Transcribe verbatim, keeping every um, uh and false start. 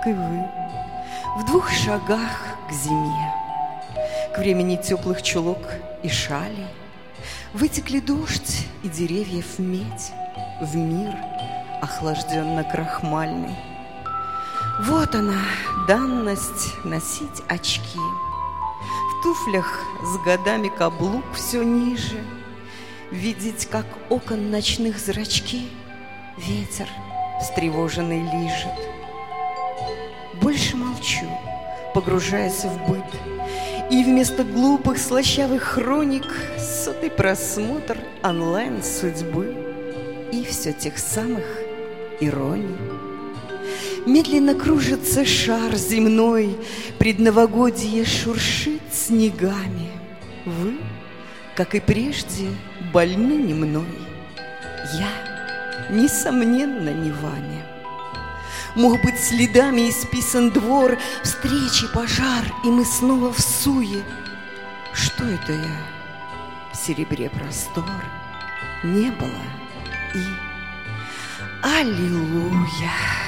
как и вы, в двух шагах к зиме. К времени теплых чулок и шали вытекли дождь и деревьев медь в мир охлажденно-крахмальный. Вот она, данность носить очки. В туфлях с годами каблук все ниже, видеть, как окон ночных зрачки ветер встревоженный лижет. Больше молчу, погружаясь в быт, и вместо глупых слащавых хроник сотый просмотр онлайн-судьбы и все тех самых ироний. Медленно кружится шар земной, предновогодье шуршит снегами. Вы, как и прежде, больны не мной, я, несомненно, не вами. Мог быть следами исписан двор, встречи, пожар, и мы снова в суе. Что это я? В серебре простор не было и аллилуйя.